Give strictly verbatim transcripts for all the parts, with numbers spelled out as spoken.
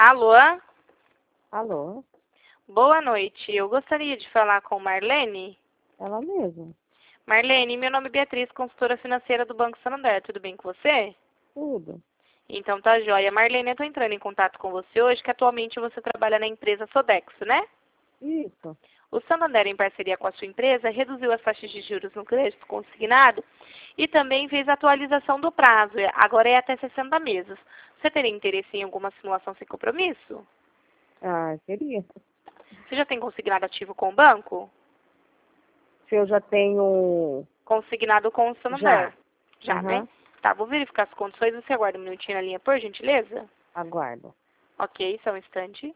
Alô? Alô? Boa noite. Eu gostaria de falar com Marlene. Ela mesma. Marlene, meu nome é Beatriz, consultora financeira do Banco Santander. Tudo bem com você? Tudo. Então tá joia. Marlene, eu tô entrando em contato com você hoje, que atualmente você trabalha na empresa Sodexo, né? Isso. O Santander, em parceria com a sua empresa, reduziu as taxas de juros no crédito consignado e também fez a atualização do prazo. Agora é até sessenta meses. Você teria interesse em alguma simulação sem compromisso? Ah, queria. Você já tem consignado ativo com o banco? Se eu já tenho... Consignado com o Santander. Já. Já, Aham. né? Tá, vou verificar as condições. Você aguarda um minutinho na linha, por gentileza? Aguardo. Ok, só um instante.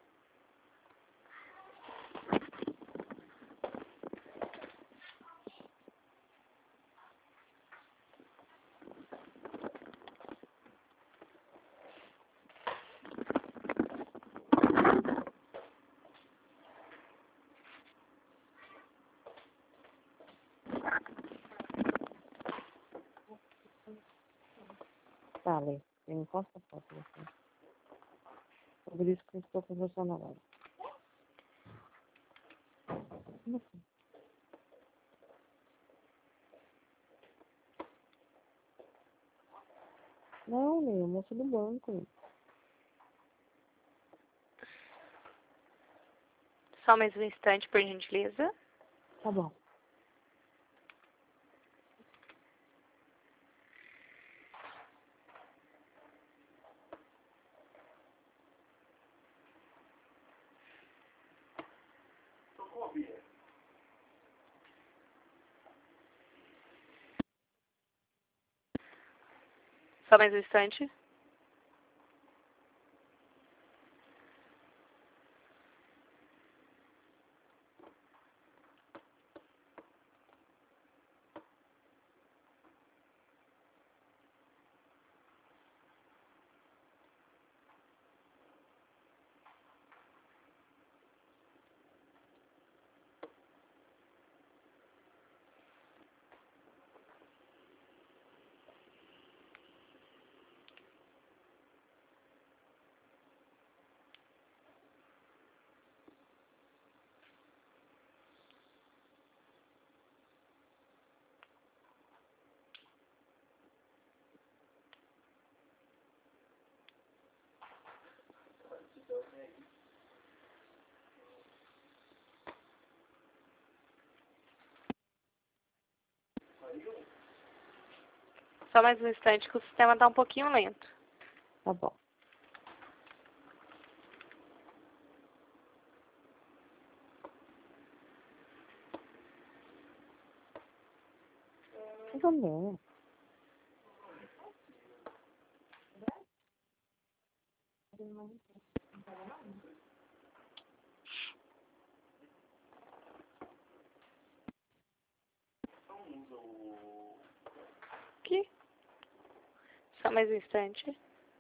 Tá, Lê. Eu encosto a foto. Assim. Por isso que eu estou conversando agora. Como assim? Não, Lê, o moço do banco. Só mais um instante, por gentileza. Tá bom. Só mais um instante. Só mais um instante que o sistema está um pouquinho lento. Tá bom. Tá bom. Aqui. Só mais um instante.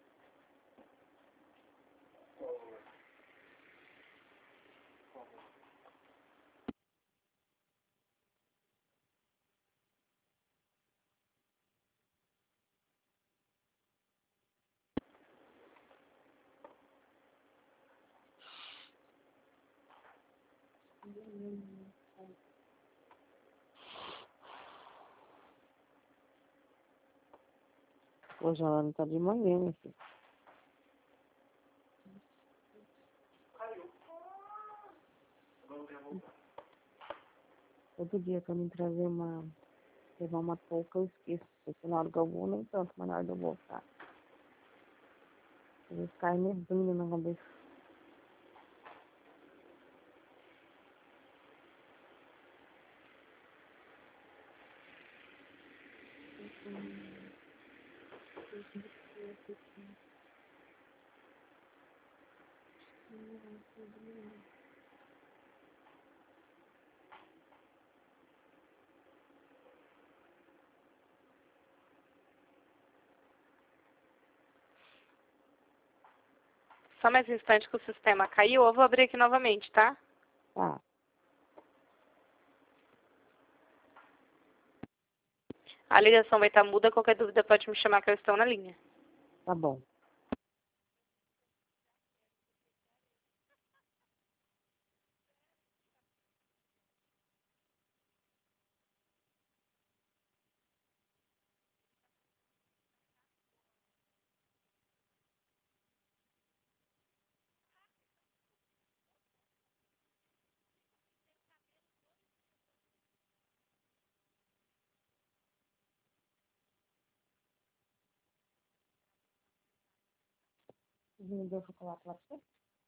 Hoje ela não tá de manhã, meu filho. Todo dia que eu me trazer uma... levar uma touca, eu esqueço. Porque na hora que eu vou, nem tanto, mas na hora que eu voltar. Eu vou ficar neblina na cabeça. Só mais um instante que o sistema caiu. Eu vou abrir aqui novamente, tá? Tá. A ligação vai estar muda. Qualquer dúvida pode me chamar que eu estou na linha. Tá bom. Me deu chocolate lá pra você?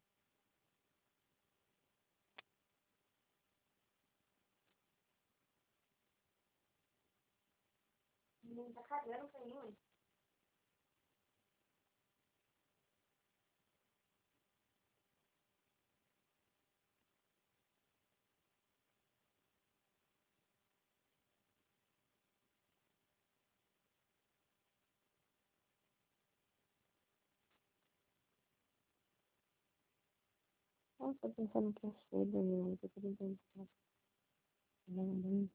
Não tá cagando pra mim. Nossa, tô pensando que é cedo, meu. Eu tô tentando ficar. Não,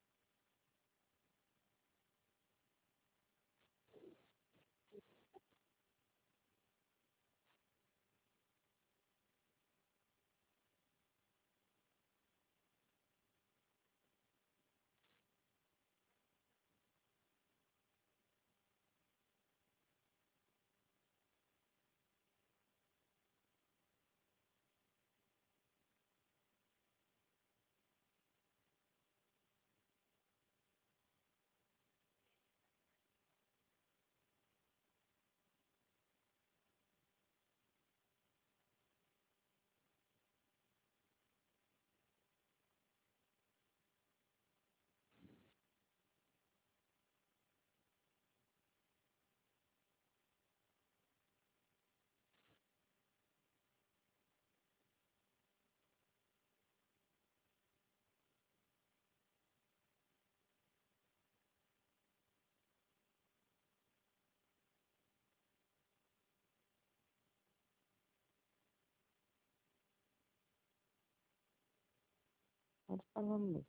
pode falar mesmo.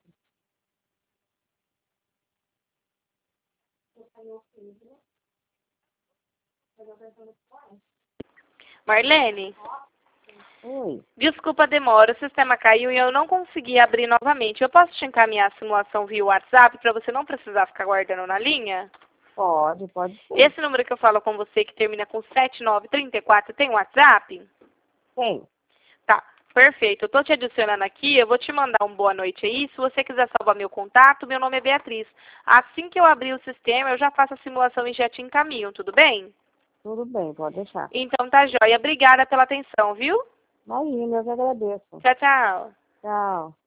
Marlene, Oi. desculpa a demora, o sistema caiu e eu não consegui abrir novamente. Eu posso te encaminhar a simulação via WhatsApp para você não precisar ficar guardando na linha? Pode, pode sim. Esse número que eu falo com você, que termina com sete nove três quatro, tem WhatsApp? Tem. Tá, perfeito. Eu tô te adicionando aqui, eu vou te mandar um boa noite aí. Se você quiser salvar meu contato, meu nome é Beatriz. Assim que eu abrir o sistema, eu já faço a simulação e já te encaminho, tudo bem? Tudo bem, pode deixar. Então tá joia. Obrigada pela atenção, viu? Imagina, eu que agradeço. Tchau, tchau. Tchau.